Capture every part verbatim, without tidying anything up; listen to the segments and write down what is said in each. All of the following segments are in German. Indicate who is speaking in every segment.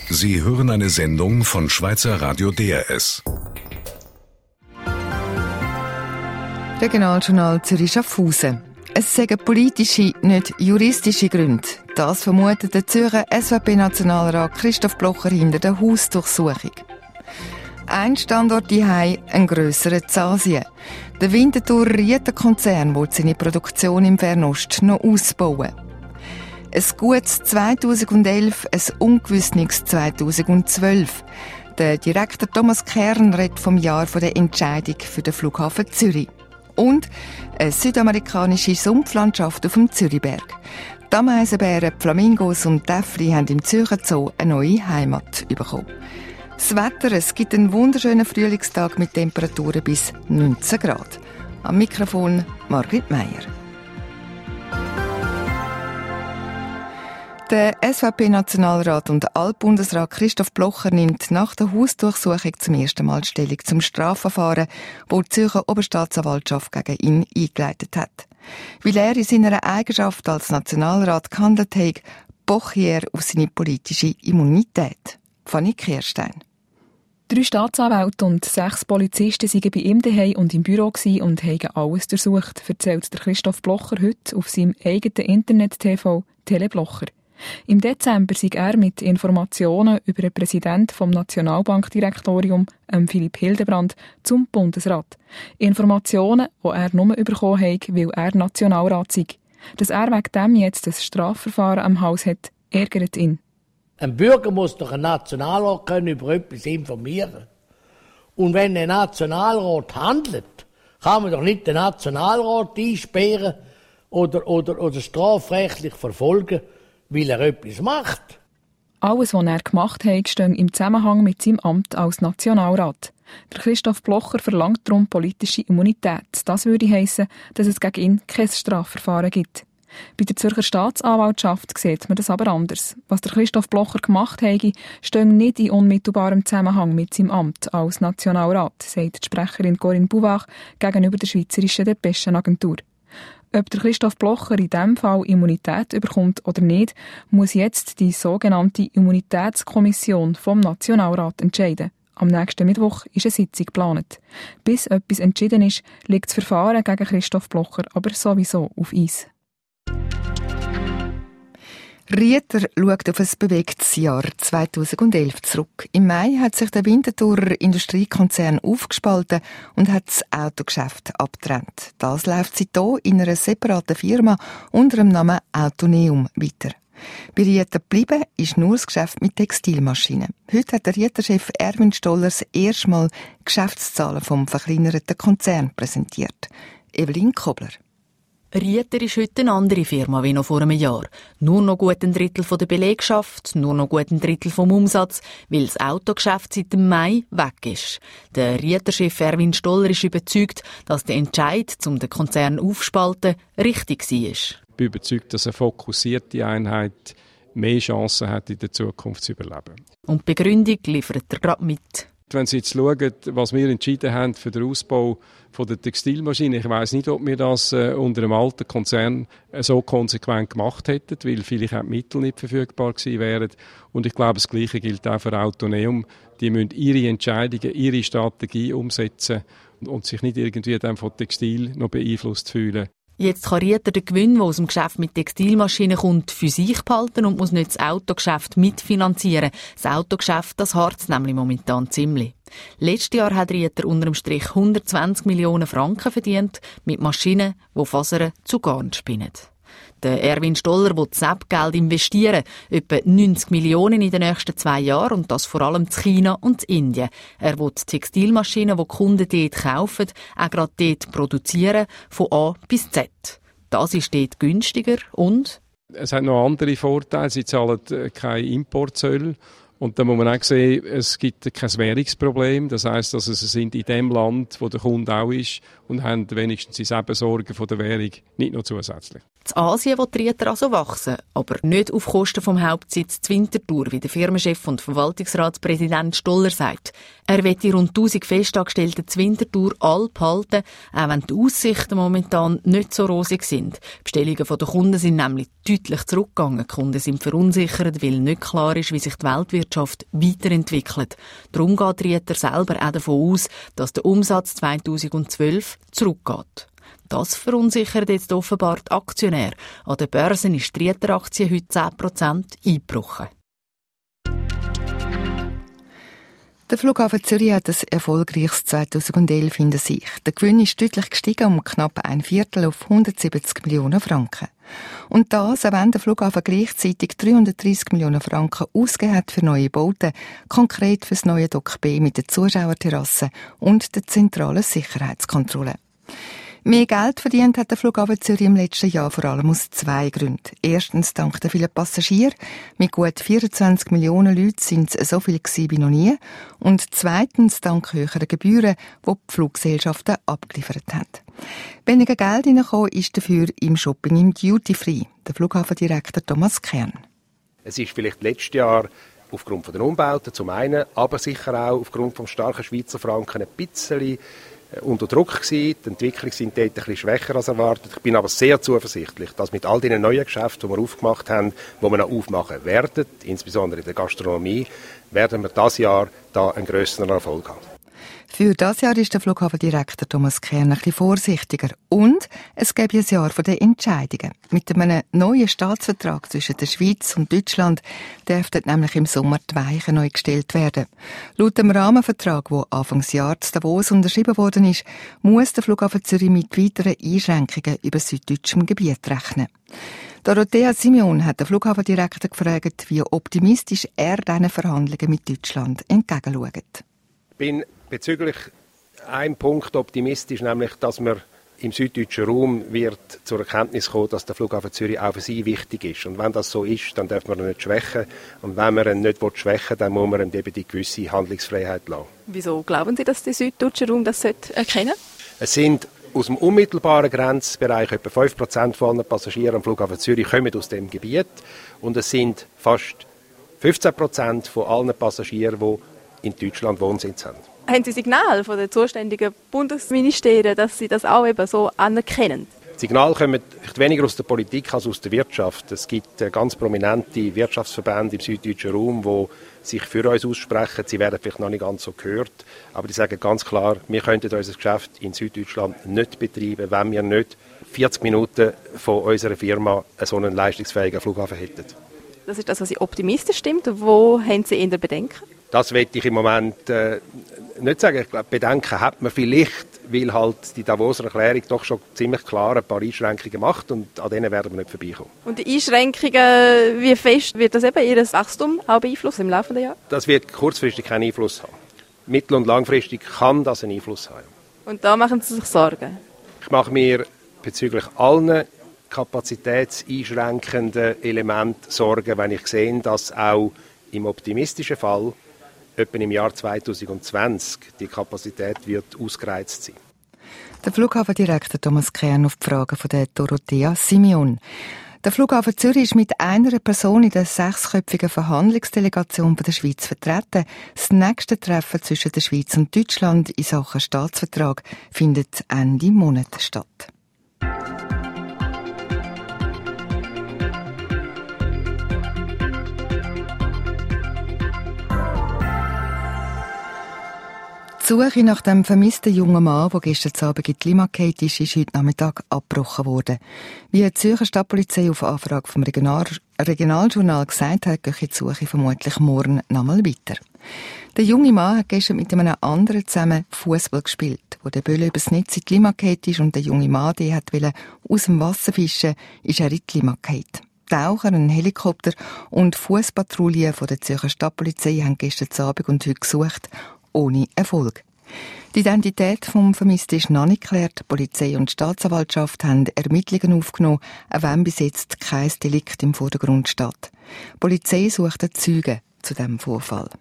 Speaker 1: Sie hören eine Sendung von Schweizer Radio D R S.
Speaker 2: Regionaljournal Zürich-Schaffhausen. Es seien politische, nicht juristische Gründe. Das vermutet der Zürcher S V P-Nationalrat Christoph Blocher hinter der Hausdurchsuchung. Ein Standort daheim, ein grösserer in Asien. Der Winterthur-Rieter-Konzern will seine Produktion im Fernost noch ausbauen. Ein gutes zweitausendelf, ein ungewissniges zweitausendzwölf. Der Direktor Thomas Kern redet vom Jahr der Entscheidung für den Flughafen Zürich. Und eine südamerikanische Sumpflandschaft auf dem Zürichberg. Die Ameisenbären, die Flamingos und die Äffli haben im Zürcher Zoo eine neue Heimat bekommen. Das Wetter, es gibt einen wunderschönen Frühlingstag mit Temperaturen bis neunzehn Grad. Am Mikrofon Margrit Meier. Der S V P-Nationalrat und Altbundesrat Christoph Blocher nimmt nach der Hausdurchsuchung zum ersten Mal Stellung zum Strafverfahren, das die Zürcher Oberstaatsanwaltschaft gegen ihn eingeleitet hat. Weil er in seiner Eigenschaft als Nationalrat gehandelt hat, poche er auf seine politische Immunität. Fanny Kirstein.
Speaker 3: Drei Staatsanwälte und sechs Polizisten waren bei ihm daheim und im Büro und haben alles durchsucht, erzählt der Christoph Blocher heute auf seinem eigenen Internet-T V Teleblocher. Im Dezember sei er mit Informationen über den Präsidenten vom Nationalbankdirektorium, Philipp Hildebrand, zum Bundesrat. Informationen, die er nur bekommen hat, weil er Nationalrat sei. Dass er wegen dem jetzt ein Strafverfahren am Haus hat, ärgert ihn.
Speaker 4: Ein Bürger muss doch einen Nationalrat können über etwas informieren. Und wenn ein Nationalrat handelt, kann man doch nicht den Nationalrat einsperren oder, oder, oder strafrechtlich verfolgen, weil er etwas macht.
Speaker 3: Alles, was er gemacht hat, steht im Zusammenhang mit seinem Amt als Nationalrat. Der Christoph Blocher verlangt darum politische Immunität. Das würde heissen, dass es gegen ihn kein Strafverfahren gibt. Bei der Zürcher Staatsanwaltschaft sieht man das aber anders. Was der Christoph Blocher gemacht hat, steht nicht in unmittelbarem Zusammenhang mit seinem Amt als Nationalrat, sagt die Sprecherin Corinne Bouvard gegenüber der Schweizerischen Depeschenagentur. Ob der Christoph Blocher in diesem Fall Immunität bekommt oder nicht, muss jetzt die sogenannte Immunitätskommission vom Nationalrat entscheiden. Am nächsten Mittwoch ist eine Sitzung geplant. Bis etwas entschieden ist, liegt das Verfahren gegen Christoph Blocher aber sowieso auf Eis.
Speaker 2: Rieter schaut auf ein bewegtes Jahr zweitausendelf zurück. Im Mai hat sich der Winterthurer Industriekonzern aufgespalten und hat das Autogeschäft abgetrennt. Das läuft seitdem in einer separaten Firma unter dem Namen Autoneum weiter. Bei Rieter geblieben ist nur das Geschäft mit Textilmaschinen. Heute hat der Rieter-Chef Erwin Stoller das erste Mal Geschäftszahlen vom verkleinerten Konzern präsentiert. Evelyn Kobler.
Speaker 5: Rieter ist heute eine andere Firma wie noch vor einem Jahr. Nur noch gut ein Drittel von der Belegschaft, nur noch gut ein Drittel vom Umsatz, weil das Autogeschäft seit dem Mai weg ist. Der Rieter-Chef Erwin Stoller ist überzeugt, dass der Entscheid, um den Konzern aufzuspalten, richtig war. Ich bin
Speaker 6: überzeugt, dass eine fokussierte Einheit mehr Chancen hat, in der Zukunft zu überleben.
Speaker 5: Und die Begründung liefert er gerade mit.
Speaker 6: Wenn Sie jetzt schauen, was wir entschieden haben für den Ausbau von der Textilmaschine, ich weiss nicht, ob wir das äh, unter einem alten Konzern äh, so konsequent gemacht hätten, weil vielleicht auch die Mittel nicht verfügbar gewesen wären. Und ich glaube, das Gleiche gilt auch für Autoneum. Die müssen ihre Entscheidungen, ihre Strategie umsetzen und sich nicht irgendwie dann von Textil noch beeinflusst fühlen.
Speaker 5: Jetzt kann Rieter den Gewinn, der aus dem Geschäft mit Textilmaschinen kommt, für sich behalten und muss nicht das Autogeschäft mitfinanzieren. Das Autogeschäft, das harzt nämlich momentan ziemlich. Letztes Jahr hat Rieter unter dem Strich hundertzwanzig Millionen Franken verdient mit Maschinen, die Fasern zu Garn spinnen. Der Erwin Stoller will das Geld investieren, etwa neunzig Millionen in den nächsten zwei Jahren und das vor allem in China und in Indien. Er will Textilmaschinen, die die Kunden dort kaufen, auch gerade dort produzieren, von A bis Z. Das ist dort günstiger und
Speaker 6: es hat noch andere Vorteile. Sie zahlen keine Importzölle. Und dann muss man auch sehen, es gibt kein Währungsproblem. Das heisst, dass sie sind in dem Land, wo der Kunde auch ist, und haben wenigstens die Sorgen von der Währung nicht noch zusätzlich.
Speaker 5: In Asien will die Rieter also wachsen, aber nicht auf Kosten vom Hauptsitz zu Winterthur, wie der Firmenchef und Verwaltungsratspräsident Stoller sagt. Er will die rund tausend Festangestellten zu Winterthur alle behalten, auch wenn die Aussichten momentan nicht so rosig sind. Die Bestellungen der Kunden sind nämlich deutlich zurückgegangen. Die Kunden sind verunsichert, weil nicht klar ist, wie sich die Weltwirtschaft weiterentwickelt. Darum geht Rieter selber auch davon aus, dass der Umsatz zweitausendzwölf zurückgeht. Das verunsichert jetzt offenbar die Aktionäre. An der Börse ist die Rieter-Aktie heute zehn Prozent eingebrochen.
Speaker 2: Der Flughafen Zürich hat ein erfolgreiches zweitausendelf hinter sich. Der Gewinn ist deutlich gestiegen um knapp ein Viertel auf hundertsiebzig Millionen Franken. Und das, auch wenn der Flughafen gleichzeitig dreihundertdreissig Millionen Franken ausgegeben hat für neue Bauten, konkret für das neue Dock B mit der Zuschauerterrasse und der zentralen Sicherheitskontrolle. Mehr Geld verdient hat der Flughafen Zürich im letzten Jahr vor allem aus zwei Gründen. Erstens dank der vielen Passagiere. Mit gut vierundzwanzig Millionen Leuten sind es so viele wie noch nie. Und zweitens dank höherer Gebühren, die die Fluggesellschaften abgeliefert haben. Weniger Geld reingekommen ist dafür im Shopping im Duty Free. Der Flughafendirektor Thomas Kern.
Speaker 7: Es ist vielleicht letztes Jahr aufgrund der Umbauten zum einen, aber sicher auch aufgrund des starken Schweizer Franken ein bisschen unter Druck gewesen. Die Entwicklungen sind dort ein bisschen schwächer als erwartet. Ich bin aber sehr zuversichtlich, dass mit all den neuen Geschäften, die wir aufgemacht haben, die wir noch aufmachen werden, insbesondere in der Gastronomie, werden wir dieses Jahr da einen grösseren Erfolg haben.
Speaker 2: Für das Jahr ist der Flughafendirektor Thomas Kern ein bisschen vorsichtiger. Und es gäbe ein Jahr der Entscheidungen. Mit einem neuen Staatsvertrag zwischen der Schweiz und Deutschland dürften nämlich im Sommer die Weichen neu gestellt werden. Laut dem Rahmenvertrag, der Anfangsjahr zu Davos unterschrieben worden ist, muss der Flughafen Zürich mit weiteren Einschränkungen über süddeutschem Gebiet rechnen. Dorothea Simeon hat den Flughafendirektor gefragt, wie optimistisch er diesen Verhandlungen mit Deutschland entgegenschaut.
Speaker 7: Ich bin bezüglich einem Punkt optimistisch, nämlich, dass man im süddeutschen Raum wird zur Erkenntnis kommen, dass der Flughafen Zürich auch für sie wichtig ist. Und wenn das so ist, dann darf man ihn nicht schwächen. Und wenn man ihn nicht schwächen will, dann muss man ihm eben die gewisse Handlungsfreiheit lassen.
Speaker 8: Wieso glauben Sie, dass der süddeutsche Raum das erkennen sollte?
Speaker 7: Es sind aus dem unmittelbaren Grenzbereich etwa fünf Prozent von allen Passagieren am Flughafen Zürich kommen aus dem Gebiet. Und es sind fast fünfzehn Prozent von allen Passagieren, die in Deutschland Wohnsitz haben.
Speaker 8: Haben Sie Signale von den zuständigen Bundesministerien, dass Sie das auch eben so anerkennen?
Speaker 7: Die Signale kommen weniger aus der Politik als aus der Wirtschaft. Es gibt ganz prominente Wirtschaftsverbände im süddeutschen Raum, die sich für uns aussprechen. Sie werden vielleicht noch nicht ganz so gehört, aber die sagen ganz klar, wir könnten unser Geschäft in Süddeutschland nicht betreiben, wenn wir nicht vierzig Minuten von unserer Firma so einen leistungsfähigen Flughafen hätten.
Speaker 8: Das ist das, was Sie optimistisch stimmt. Wo haben Sie in der Bedenken?
Speaker 7: Das will ich im Moment äh, nicht sagen. Ich glaube, Bedenken hat man vielleicht, weil halt die Davoser Erklärung doch schon ziemlich klar ein paar Einschränkungen macht und an denen werden wir nicht vorbeikommen.
Speaker 8: Und die Einschränkungen, wie fest wird das eben Ihr Wachstum auch beeinflussen im Laufe des Jahres?
Speaker 7: Das wird kurzfristig keinen Einfluss haben. Mittel- und langfristig kann das einen Einfluss haben.
Speaker 8: Und da machen Sie sich Sorgen?
Speaker 7: Ich mache mir bezüglich allen kapazitätseinschränkenden Elementen Sorgen, wenn ich sehe, dass auch im optimistischen Fall etwa im Jahr zweitausendzwanzig die Kapazität wird ausgereizt sein.
Speaker 2: Der Flughafendirektor Thomas Kern auf die Fragen von der Dorothea Simeon. Der Flughafen Zürich ist mit einer Person in der sechsköpfigen Verhandlungsdelegation der Schweiz vertreten. Das nächste Treffen zwischen der Schweiz und Deutschland in Sachen Staatsvertrag findet Ende Monat statt. Die Suche nach dem vermissten jungen Mann, der gestern Abend in die Limmatgate ist, ist heute Nachmittag abgebrochen worden. Wie die Zürcher Stadtpolizei auf Anfrage vom Regional- Regionaljournal gesagt hat, geht die Suche vermutlich morgen nochmal weiter. Der junge Mann hat gestern mit einem anderen zusammen Fußball gespielt. Wo der Böller übers Netz in die Limmatgate ist und der junge Mann die hat aus dem Wasser fischen, ist er in die Limmatgate. Taucher, ein Helikopter und Fußpatrouille von der Zürcher Stadtpolizei haben gestern Abend und heute gesucht, ohne Erfolg. Die Identität des Vermissten ist noch nicht geklärt. Die Polizei und die Staatsanwaltschaft haben Ermittlungen aufgenommen, auch wenn bis jetzt kein Delikt im Vordergrund steht. Die Polizei sucht Zeugen zu diesem Vorfall.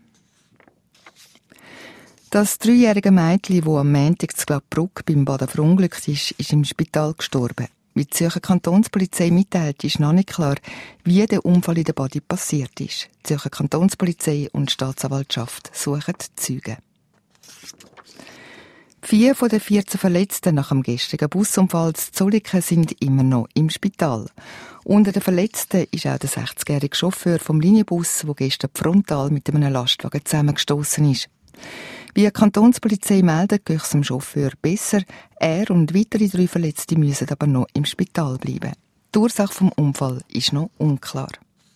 Speaker 2: Das dreijährige Mädchen, das am Montag zu Gladbruck beim Baden verunglückt ist, ist im Spital gestorben. Wie die Zürcher Kantonspolizei mitteilt, ist noch nicht klar, wie der Unfall in der Body passiert ist. Die Zürcher Kantonspolizei und die Staatsanwaltschaft suchen Zeugen. Vier von den vierzehn Verletzten nach dem gestrigen Busunfall in Zolliken sind immer noch im Spital. Unter den Verletzten ist auch der sechzigjährige Chauffeur vom Linienbus, der gestern frontal mit einem Lastwagen zusammengestossen ist. Wie die Kantonspolizei meldet, geht es dem Chauffeur besser. Er und weitere drei Verletzte müssen aber noch im Spital bleiben. Die Ursache des Unfalls ist noch unklar.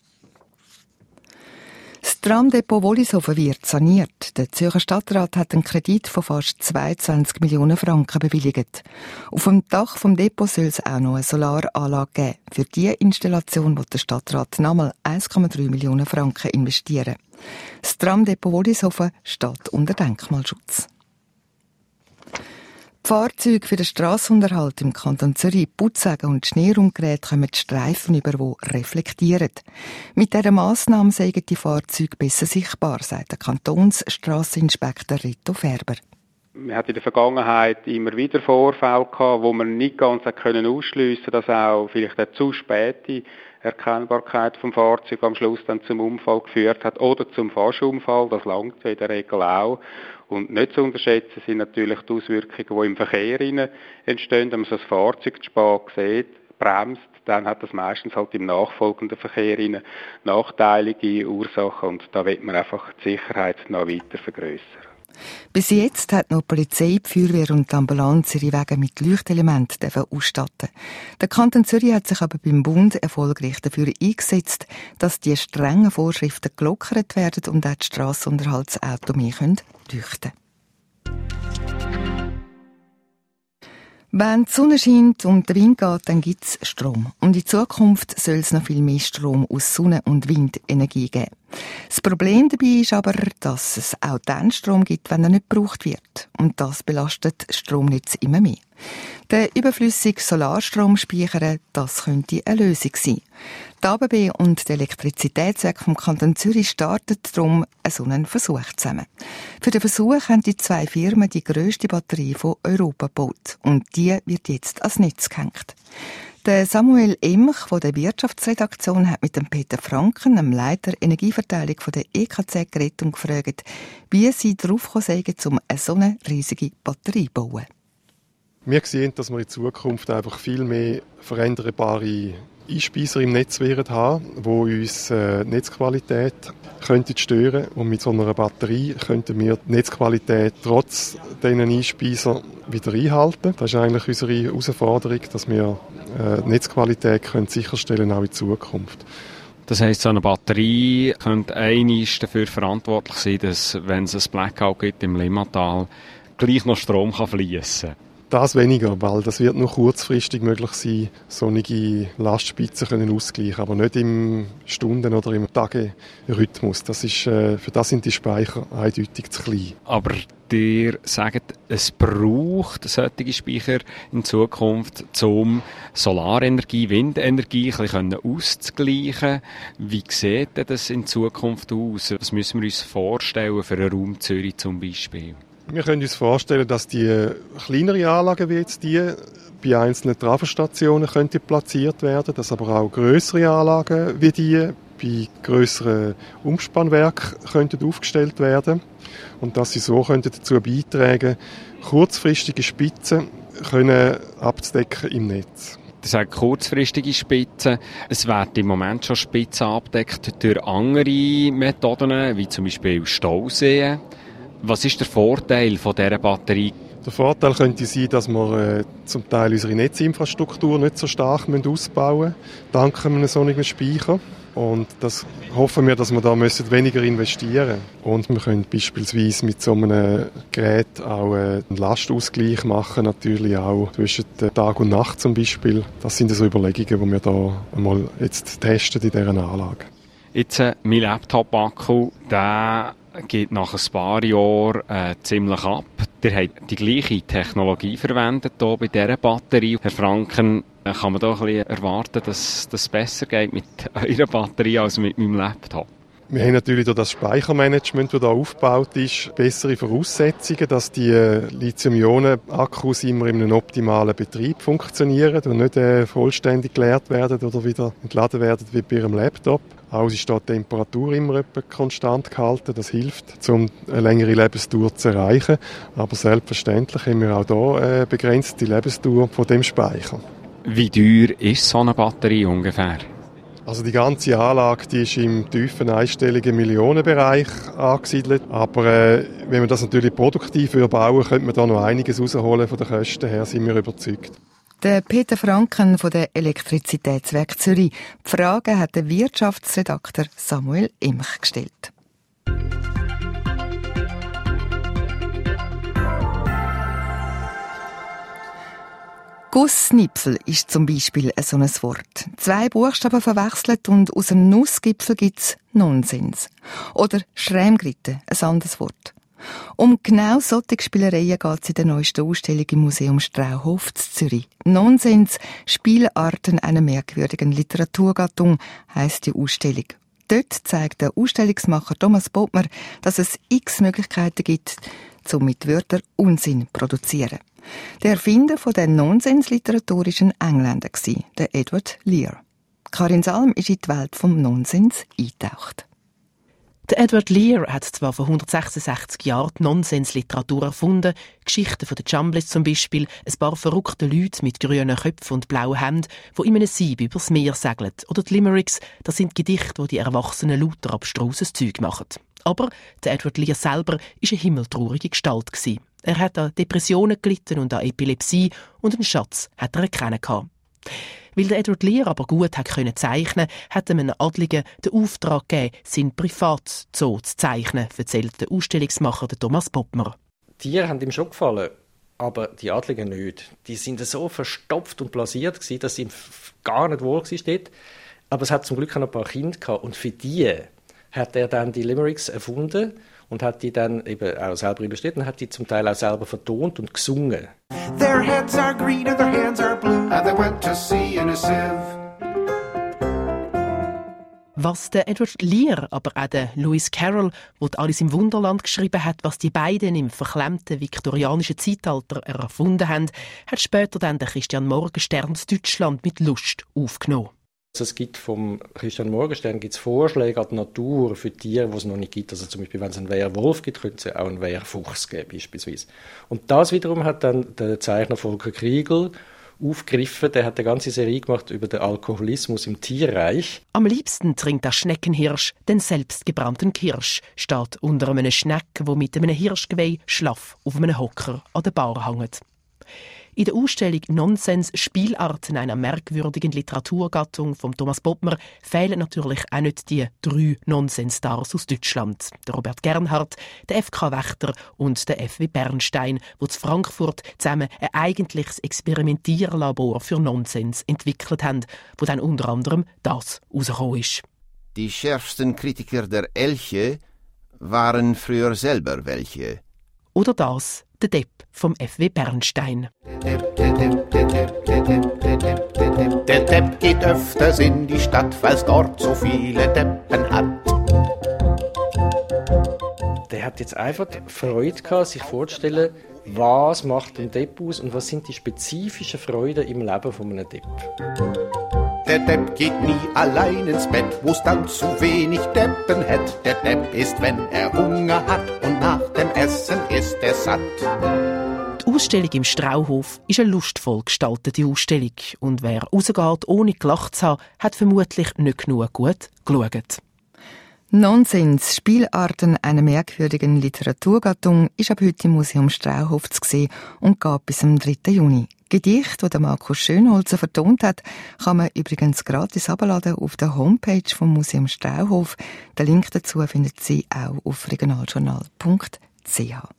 Speaker 2: Das Tramdepot Wollishofen wird saniert. Der Zürcher Stadtrat hat einen Kredit von fast zweiundzwanzig Millionen Franken bewilligt. Auf dem Dach des Depots soll es auch noch eine Solaranlage geben. Für diese Installation will der Stadtrat nochmal eins Komma drei Millionen Franken investieren. Das Tramdepot Wollishofen steht unter Denkmalschutz. Die Fahrzeuge für den Strassenunterhalt im Kanton Zürich, Putzwagen und Schneerumgeräte kommen die Streifen über, die reflektieren. Mit dieser Massnahme seien die Fahrzeuge besser sichtbar, sagt der Kantonsstrasseninspektor Rito Färber.
Speaker 9: Wir hatten in der Vergangenheit immer wieder Vorfälle gehabt, wo man nicht ganz ausschliessen konnte, dass auch vielleicht eine zu späte Erkennbarkeit vom Fahrzeug am Schluss dann zum Unfall geführt hat oder zum Fahrschulunfall. Das langt in der Regel auch. Und nicht zu unterschätzen sind natürlich die Auswirkungen, die im Verkehr entstehen. Wenn man so ein Fahrzeug zu spät sieht, bremst, dann hat das meistens halt im nachfolgenden Verkehr nachteilige Ursachen. Und da will man einfach die Sicherheit noch weiter vergrössern.
Speaker 2: Bis jetzt hat noch die Polizei, die Feuerwehr und die Ambulanz ihre Wege mit Leuchtelementen ausstatten. Der Kanton Zürich hat sich aber beim Bund erfolgreich dafür eingesetzt, dass die strengen Vorschriften gelockert werden und auch die Strassenunterhaltsautos mehr leuchten können. Wenn die Sonne scheint und der Wind geht, dann gibt es Strom. Und in Zukunft soll es noch viel mehr Strom aus Sonne- und Windenergie geben. Das Problem dabei ist aber, dass es auch dann Strom gibt, wenn er nicht gebraucht wird. Und das belastet das Stromnetz immer mehr. Der überflüssige Solarstrom speichern, das könnte eine Lösung sein. Die A B B und der Elektrizitätswerk vom Kanton Zürich starten darum so einen Versuch zusammen. Für den Versuch haben die zwei Firmen die grösste Batterie von Europa gebaut. Und die wird jetzt ans Netz gehängt. Der Samuel Emch von der Wirtschaftsredaktion hat mit dem Peter Franken, dem Leiter Energieverteilung von der E K Z, geredet und gefragt, wie sie darauf gekommen sind, um eine so eine riesige Batterie zu bauen.
Speaker 10: Wir sehen, dass wir in Zukunft einfach viel mehr veränderbare Einspeiser im Netz werden haben, die uns äh, die Netzqualität könnten stören. Und mit so einer Batterie könnten wir die Netzqualität trotz diesen Einspeiser wieder einhalten. Das ist eigentlich unsere Herausforderung, dass wir äh, die Netzqualität können sicherstellen können, auch in Zukunft.
Speaker 6: Das heisst, so eine Batterie könnte einmal dafür verantwortlich sein, dass, wenn es ein Blackout gibt im Limmatal, gleich noch Strom fließen kann.
Speaker 10: Das weniger, weil das wird nur kurzfristig möglich sein, solche Lastspitzen können ausgleichen, aber nicht im Stunden- oder im Tagerhythmus. Das ist, äh, für das sind die Speicher eindeutig zu klein.
Speaker 6: Aber ihr sagt, es braucht solche Speicher in Zukunft, um Solarenergie, Windenergie ein bisschen auszugleichen. Wie sieht das in Zukunft aus? Was müssen wir uns vorstellen für einen Raum Zürich zum Beispiel?
Speaker 10: Wir können uns vorstellen, dass die kleinere Anlagen wie jetzt die bei einzelnen Trafostationen könnten platziert werden, dass aber auch grössere Anlagen wie die bei grösseren Umspannwerken könnten aufgestellt werden und dass sie so könnten dazu beitragen, kurzfristige Spitzen können abzudecken im Netz.
Speaker 6: Das sind kurzfristige Spitzen. Es werden im Moment schon Spitzen abgedeckt durch andere Methoden, wie zum Beispiel Stauseen. Was ist der Vorteil von dieser Batterie?
Speaker 10: Der Vorteil könnte sein, dass wir äh, zum Teil unsere Netzinfrastruktur nicht so stark ausbauen müssen, dank einem solchen Speicher. Und das hoffen wir, dass wir da müssen weniger investieren müssen. Und wir können beispielsweise mit so einem Gerät auch einen Lastausgleich machen, natürlich auch zwischen Tag und Nacht zum Beispiel. Das sind so Überlegungen, die wir da einmal jetzt testen in dieser Anlage.
Speaker 6: Jetzt äh, mein Laptop-Akku, der geht nach ein paar Jahren äh, ziemlich ab. Ihr habt die gleiche Technologie verwendet hier bei dieser Batterie. Herr Franken, äh, kann man da ein bisschen erwarten, dass das besser geht mit eurer Batterie als mit meinem Laptop?
Speaker 10: Wir haben natürlich durch das Speichermanagement, das hier aufgebaut ist, bessere Voraussetzungen, dass die Lithium-Ionen-Akkus immer in einem optimalen Betrieb funktionieren und nicht äh, vollständig geleert werden oder wieder entladen werden wie bei Ihrem Laptop. Auch ist die Temperatur immer etwa konstant gehalten. Das hilft, um eine längere Lebensdauer zu erreichen. Aber selbstverständlich haben wir auch hier äh, begrenzte Lebensdauer von dem Speicher.
Speaker 11: Wie teuer ist so eine Batterie ungefähr?
Speaker 10: Also die ganze Anlage, die ist im tiefen einstelligen Millionenbereich angesiedelt. Aber äh, wenn man das natürlich produktiv bauen würde, könnte man da noch einiges rausholen von den Kosten her, sind wir überzeugt.
Speaker 2: Der Peter Franken von der Elektrizitätswerk Zürich. Die Frage hat der Wirtschaftsredakteur Samuel Imch gestellt. Gussnipfel ist zum Beispiel so ein Wort. Zwei Buchstaben verwechselt und aus dem Nussgipfel gibt's Nonsens. Oder Schrämglitte, ein anderes Wort. Um genau solche Spielereien geht es in der neuesten Ausstellung im Museum Strauhof zu Zürich. Nonsens, Spielarten einer merkwürdigen Literaturgattung, heisst die Ausstellung. Dort zeigt der Ausstellungsmacher Thomas Bodmer, dass es x Möglichkeiten gibt, um mit Wörtern Unsinn zu produzieren. Der Erfinder von der Nonsensliteratur war ein Engländer, der Edward Lear. Karin Salm ist in die Welt vom Nonsens eingetaucht.
Speaker 12: Der Edward Lear hat zwar vor hundertsechsundsechzig Jahren die Nonsensliteratur erfunden, Geschichten von den Jumblies zum Beispiel, ein paar verrückte Leute mit grünen Köpfen und blauen Hemden, die in einem Sieb übers Meer segeln. Oder die Limericks, das sind Gedichte, wo die Erwachsenen lauter abstruses Zeug machen. Aber der Edward Lear selber war eine himmeltraurige Gestalt. Er hat an Depressionen gelitten und an Epilepsie und einen Schatz hat er erkennen können. Weil der Edward Lear aber gut hat können zeichnen, hat ihm einen Adligen den Auftrag gegeben, seinen Privatzoo zu zeichnen, erzählt der Ausstellungsmacher Thomas Bodmer.
Speaker 13: Die Tiere haben ihm schon gefallen, aber die Adligen nicht. Die sind so verstopft und blasiert gewesen, dass sie ihm gar nicht wohl war. Aber es hat zum Glück auch noch ein paar Kinder gehabt und für die hat er dann die Limericks erfunden und hat die dann eben auch selber illustriert und hat die zum Teil auch selber vertont und gesungen.
Speaker 14: Their heads are green and their hands are blue, and they went to sea in a sieve.
Speaker 12: Was der Edward Lear, aber auch der Lewis Carroll, der Alice im Wunderland geschrieben hat, was die beiden im verklemmten viktorianischen Zeitalter erfunden haben, hat später dann der Christian Morgenstern in Deutschland mit Lust aufgenommen.
Speaker 13: Also es gibt vom Christian Morgenstern gibt's Vorschläge an die Natur für Tiere, die es noch nicht gibt. Also zum Beispiel, wenn es einen Wehrwolf gibt, könnte es auch einen Wehrfuchs geben beispielsweise. Und das wiederum hat dann der Zeichner Volker Kriegel aufgegriffen. Der hat eine ganze Serie gemacht über den Alkoholismus im Tierreich.
Speaker 12: Am liebsten trinkt der Schneckenhirsch den selbstgebrannten Kirsch, steht unter einem Schneck, wo mit einem Hirschgeweih schlaff auf einem Hocker an der Bar hängt. In der Ausstellung Nonsens Spielarten einer merkwürdigen Literaturgattung von Thomas Bodmer fehlen natürlich auch nicht die drei Nonsens-Stars aus Deutschland. Der Robert Gernhardt, der F K Wächter und der F W Bernstein, die zu Frankfurt zusammen ein eigentliches Experimentierlabor für Nonsens entwickelt haben, wo dann unter anderem das rausgekommen ist.
Speaker 15: Die schärfsten Kritiker der Elche waren früher selber welche.
Speaker 12: Oder das, der Depp vom F W Bernstein.
Speaker 14: Der Depp geht öfters in die Stadt, weil's dort so viele Deppen hat.
Speaker 13: Der hat jetzt einfach Freude gehabt, sich vorzustellen, was macht ein Depp aus und was sind die spezifischen Freuden im Leben von einem Depp.
Speaker 14: Der Depp geht nie allein ins Bett, wo's dann zu wenig Deppen hat. Der Depp isst, wenn er Hunger hat, und nach dem Essen ist er satt.
Speaker 12: Die Ausstellung im Strauhof ist eine lustvoll gestaltete Ausstellung. Und wer rausgeht, ohne gelacht zu haben, hat vermutlich nicht genug gut geschaut.
Speaker 2: Nonsens, Spielarten einer merkwürdigen Literaturgattung, ist ab heute im Museum Strauhof zu sehen und geht bis zum dritten Juni. Gedicht, das Markus Schönholzer vertont hat, kann man übrigens gratis herunterladen auf der Homepage vom Museum Strauhof. Den Link dazu findet Sie auch auf regionaljournal punkt c h.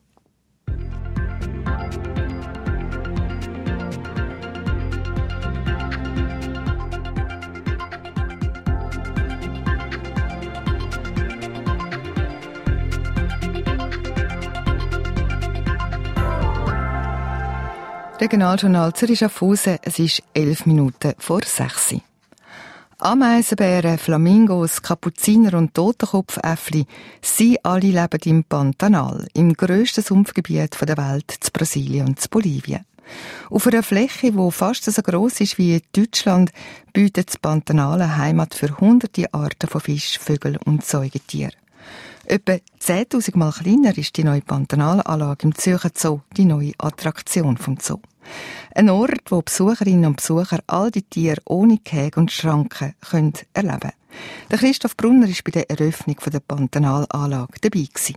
Speaker 2: Regionaljournal Zürich-Schaffhausen, es ist elf Minuten vor sechs. Ameisenbären, Flamingos, Kapuziner und Totenkopfäffli, sie alle leben im Pantanal, im grössten Sumpfgebiet der Welt, zu Brasilien und zu Bolivien. Auf einer Fläche, die fast so gross ist wie Deutschland, bietet das Pantanal eine Heimat für hunderte Arten von Fisch, Vögeln und Säugetieren. Etwa zehntausend Mal kleiner ist die neue Pantanalanlage im Zürcher Zoo, die neue Attraktion vom Zoo. Ein Ort, wo Besucherinnen und Besucher all die Tiere ohne Gehege und Schranken können erleben können. Der Christoph Brunner war bei der Eröffnung der Pantanalanlage dabei gewesen.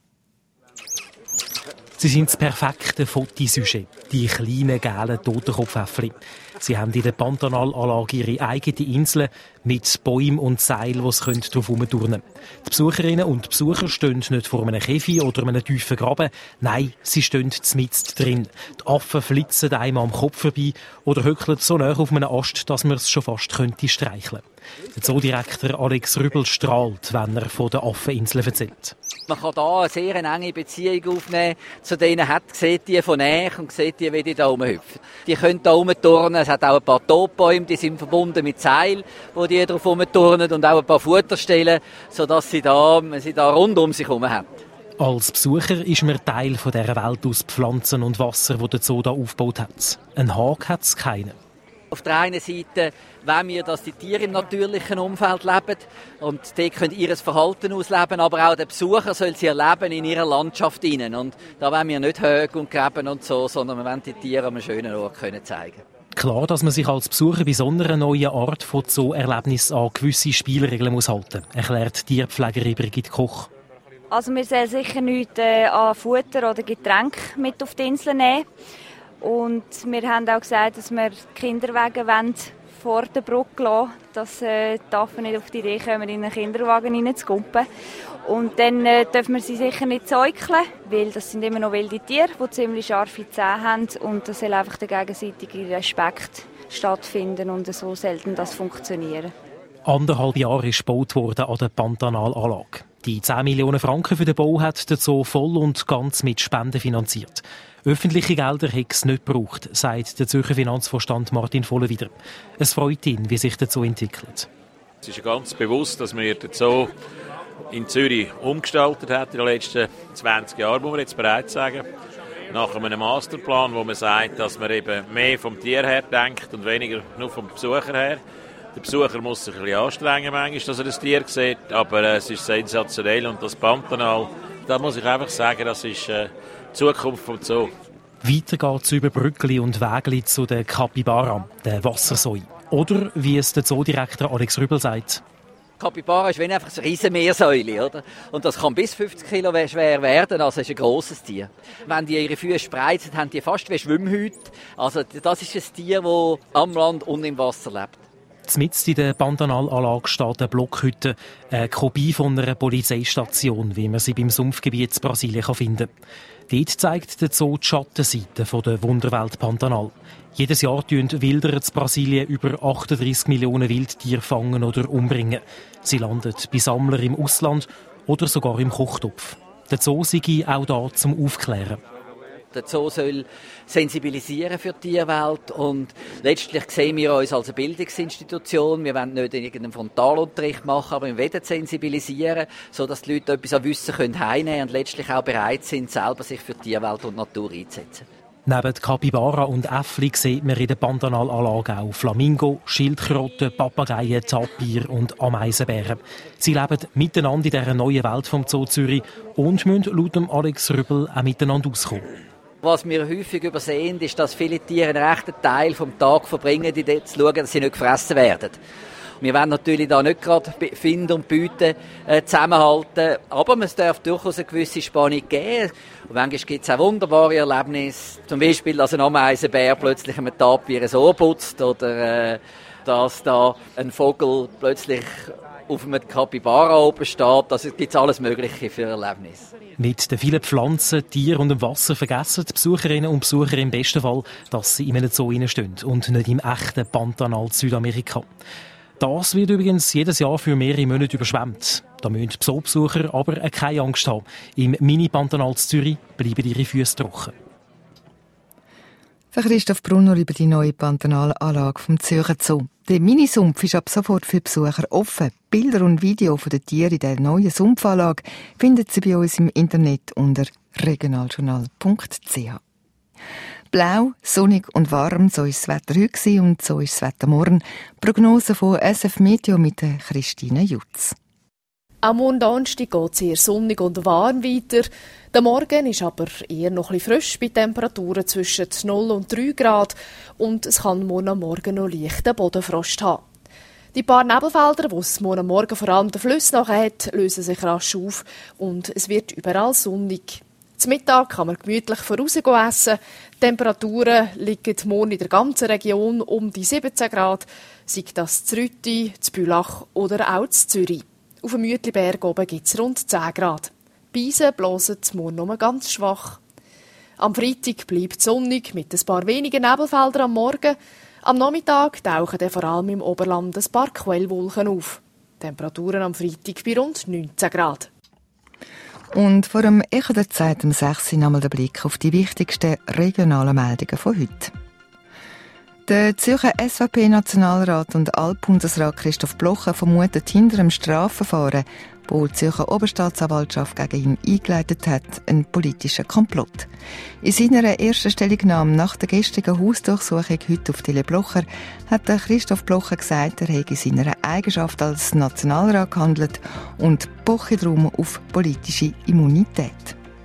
Speaker 16: Sie sind das perfekte Fotosujet, die kleinen, gelben Totenkopfäffli. Sie haben in der Pantanalanlage ihre eigene Insel mit Bäumen und Seilen, die sie darauf herumturnen können. Die Besucherinnen und Besucher stehen nicht vor einem Käfig oder einem tiefen Graben. Nein, sie stehen mitten drin. Die Affen flitzen einem am Kopf vorbei oder hückeln so nah auf einem Ast, dass man es schon fast könnte streicheln. Der Zoodirektor Alex Rübel strahlt, wenn er von der Affeninsel erzählt.
Speaker 17: Man kann hier eine sehr enge Beziehung aufnehmen zu denen, hat, sieht die von näher und sieht die, wie die da rumhüpfen. Die können hier rumturnen, es hat auch ein paar Totbäume, die sind verbunden mit Seilen, wo die drauf rumturnen und auch ein paar Futterstellen, sodass sie da, sie da rund um sich herum haben.
Speaker 16: Als Besucher ist man Teil von dieser Welt aus Pflanzen und Wasser, die der Zoo hier aufgebaut hat. Ein Haken hat es keinen.
Speaker 17: Auf der einen Seite wollen wir, dass die Tiere im natürlichen Umfeld leben und die können ihr Verhalten ausleben, aber auch der Besucher soll sie erleben in ihrer Landschaft hinein. Und da wollen wir nicht Höhe und Gräben und so, sondern wir wollen die Tiere an einem schönen Ort können zeigen.
Speaker 16: Klar, dass man sich als Besucher bei so einer neuen Art von Zoo-Erlebnis an gewisse Spielregeln muss halten, erklärt Tierpflegerin Brigitte Koch.
Speaker 18: Also wir sollen sicher nichts äh, an Futter oder Getränk mit auf die Insel nehmen. Und wir haben auch gesagt, dass wir die Kinderwagen vor der Brücke lassen, dass äh, die Affen nicht auf die Idee kommen, in einen Kinderwagen reinzukumpen. Und dann äh, dürfen wir sie sicher nicht säugeln, weil das sind immer noch wilde Tiere, die ziemlich scharfe Zähne haben. Und da soll einfach der gegenseitige Respekt stattfinden und so selten das funktionieren.
Speaker 16: Anderthalb Jahre ist gebaut worden an der Pantanalanlage. Die zehn Millionen Franken für den Bau hat der Zoo voll und ganz mit Spenden finanziert. Öffentliche Gelder hätte es nicht gebraucht, sagt der Zürcher Finanzvorstand Martin Vollenwider. Es freut ihn, wie sich der Zoo entwickelt.
Speaker 19: Es ist ganz bewusst, dass wir den Zoo in Zürich umgestaltet hat in den letzten zwanzig Jahren, muss man jetzt bereits sagen. Nach einem Masterplan, wo man sagt, dass man eben mehr vom Tier her denkt und weniger nur vom Besucher her. Der Besucher muss sich ein bisschen anstrengen, manchmal, dass er das Tier sieht, aber äh, es ist sensationell. Und das Pantanal, da muss ich einfach sagen, das ist äh, die Zukunft vom Zoo.
Speaker 16: Weiter geht es über Brückli und Wägli zu der Capybara, der Wassersäue. Oder, wie es der Zoodirektor Alex Rübel sagt.
Speaker 17: Capybara ist wie einfach eine riesen Meersäule, oder? Und das kann bis fünfzig Kilo schwer werden, also ist ein grosses Tier. Wenn die ihre Füße spreizen, haben die fast wie Schwimmhäute. Also das ist ein Tier, das am Land und im Wasser lebt.
Speaker 16: Mitten in der Pantanalanlage steht eine Blockhütte, eine Kopie von einer Polizeistation, wie man sie beim Sumpfgebiet Brasilien finden kann. Dort zeigt der Zoo die Schattenseite der Wunderwelt Pantanal. Jedes Jahr tun Wilderer in Brasilien über achtunddreissig Millionen Wildtiere fangen oder umbringen. Sie landen bei Sammlern im Ausland oder sogar im Kochtopf. Der Zoo sei auch da zum Aufklären.
Speaker 17: Der Zoo soll sensibilisieren für die Tierwelt und letztlich sehen wir uns als eine Bildungsinstitution. Wir wollen nicht irgendeinen Frontalunterricht machen, aber wir wollen sensibilisieren, sodass die Leute etwas an Wissen heimnehmen können und letztlich auch bereit sind, selber sich für die Tierwelt und die Natur einzusetzen.
Speaker 16: Neben Capybara und Äffli sieht man in der Pantanalanlage auch Flamingo, Schildkröten, Papageien, Tapir und Ameisenbären. Sie leben miteinander in dieser neuen Welt vom Zoo Zürich und müssen laut Alex Rübel auch miteinander auskommen.
Speaker 17: Was wir häufig übersehen, ist, dass viele Tiere einen rechten Teil vom Tag verbringen, in dem zu schauen, dass sie nicht gefressen werden. Wir wollen natürlich da nicht gerade Finden und Bieten äh, zusammenhalten, aber es darf durchaus eine gewisse Spannung geben. Und manchmal gibt es auch wunderbare Erlebnisse, zum Beispiel, dass ein Ameisenbär plötzlich einem Tapir ein Ohr putzt oder äh, dass da ein Vogel plötzlich auf einem Capybara oben steht. Also es gibt alles Mögliche für Erlebnisse.
Speaker 16: Mit den vielen Pflanzen, Tieren und dem Wasser vergessen die Besucherinnen und Besucher im besten Fall, dass sie in einem Zoo stehen und nicht im echten Pantanal Südamerika. Das wird übrigens jedes Jahr für mehrere Monate überschwemmt. Da müssen die Zoobesucher aber keine Angst haben. Im Mini-Pantanal Zürich bleiben ihre Füße trocken.
Speaker 2: Der Christoph Brunner über die neue Pantanalanlage vom Zürcher Zoo. Der Minisumpf ist ab sofort für Besucher offen. Bilder und Videos von den Tieren in der neuen Sumpfanlage finden Sie bei uns im Internet unter regionaljournal punkt c h. Blau, sonnig und warm, so ist das Wetter heute und so ist das Wetter morgen. Prognose von S F Meteo mit Christine Jutz.
Speaker 20: Am Donnerstag geht es eher sonnig und warm weiter. Der Morgen ist aber eher noch ein bisschen frisch bei Temperaturen zwischen null und drei Grad und es kann morgen am Morgen noch leichten Bodenfrost haben. Die paar Nebelfelder, die es morgen am Morgen vor allem der Fluss nachher hat, lösen sich rasch auf und es wird überall sonnig. Zum Mittag kann man gemütlich vorausgehen essen. Die Temperaturen liegen morgen in der ganzen Region um die siebzehn Grad, sei das zu Rütti, zu Bülach oder auch zu Zürich. Auf dem Mütliberg oben gibt es rund zehn Grad. Beisen blasen morgen nur ganz schwach. Am Freitag bleibt es sonnig mit ein paar wenigen Nebelfeldern am Morgen. Am Nachmittag tauchen dann vor allem im Oberland ein paar Quellwolken auf. Temperaturen am Freitag bei rund neunzehn Grad.
Speaker 2: Und vor dem Echo der Zeit um sechs Uhr nochmal der Blick auf die wichtigsten regionalen Meldungen von heute. Der Zürcher S V P-Nationalrat und Altbundesrat Christoph Blocher vermutet hinter einem Strafverfahren, wo die Zürcher Oberstaatsanwaltschaft gegen ihn eingeleitet hat, einen politischen Komplott. In seiner ersten Stellungnahme nach der gestrigen Hausdurchsuchung heute auf Tele Blocher hat der Christoph Blocher gesagt, er hätte in seiner Eigenschaft als Nationalrat gehandelt und poche darum auf politische Immunität.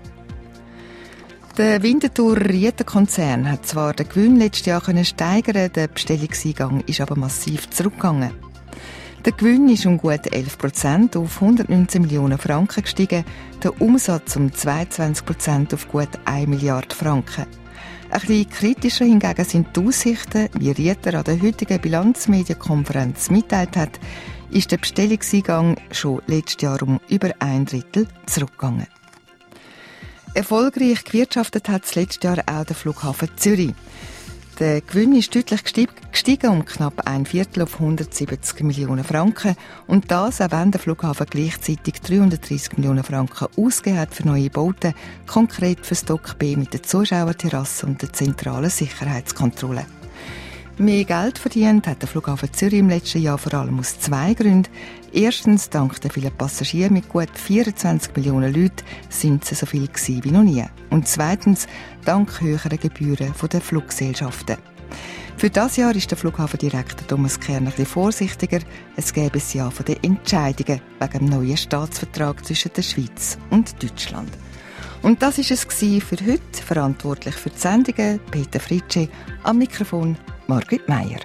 Speaker 2: Der Winterthur-Rieter-Konzern hat zwar den Gewinn letztes Jahr steigern, der Bestellungseingang ist aber massiv zurückgegangen. Der Gewinn ist um gut elf Prozent auf hundertneunzehn Millionen Franken gestiegen, der Umsatz um zweiundzwanzig Prozent auf gut eine Milliarde Franken. Ein bisschen kritischer hingegen sind die Aussichten, wie Rieter an der heutigen Bilanzmedienkonferenz mitteilt hat, ist der Bestellungseingang schon letztes Jahr um über ein Drittel zurückgegangen. Erfolgreich gewirtschaftet hat das letzte Jahr auch der Flughafen Zürich. Der Gewinn ist deutlich gestiegen um knapp ein Viertel auf hundertsiebzig Millionen Franken und das, auch wenn der Flughafen gleichzeitig dreihundertdreissig Millionen Franken ausgegeben hat für neue Bauten, konkret für Stock B mit der Zuschauerterrasse und der zentralen Sicherheitskontrolle. Mehr Geld verdient hat der Flughafen Zürich im letzten Jahr vor allem aus zwei Gründen. Erstens, dank der vielen Passagiere mit gut vierundzwanzig Millionen Leuten sind es so viel gewesen wie noch nie. Und zweitens, dank höherer Gebühren der Fluggesellschaften. Für dieses Jahr ist der Flughafendirektor Thomas Kern ein bisschen vorsichtiger. Es gäbe ein Jahr von den Entscheidungen wegen dem neuen Staatsvertrag zwischen der Schweiz und Deutschland. Und das war es für heute. Verantwortlich für die Sendungen Peter Fritsche, am Mikrofon Margrit Meier.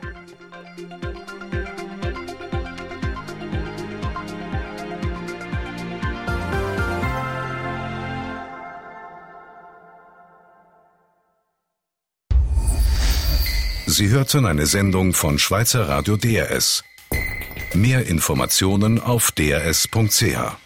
Speaker 1: Sie hörten eine Sendung von Schweizer Radio D R S. Mehr Informationen auf d r s punkt c h.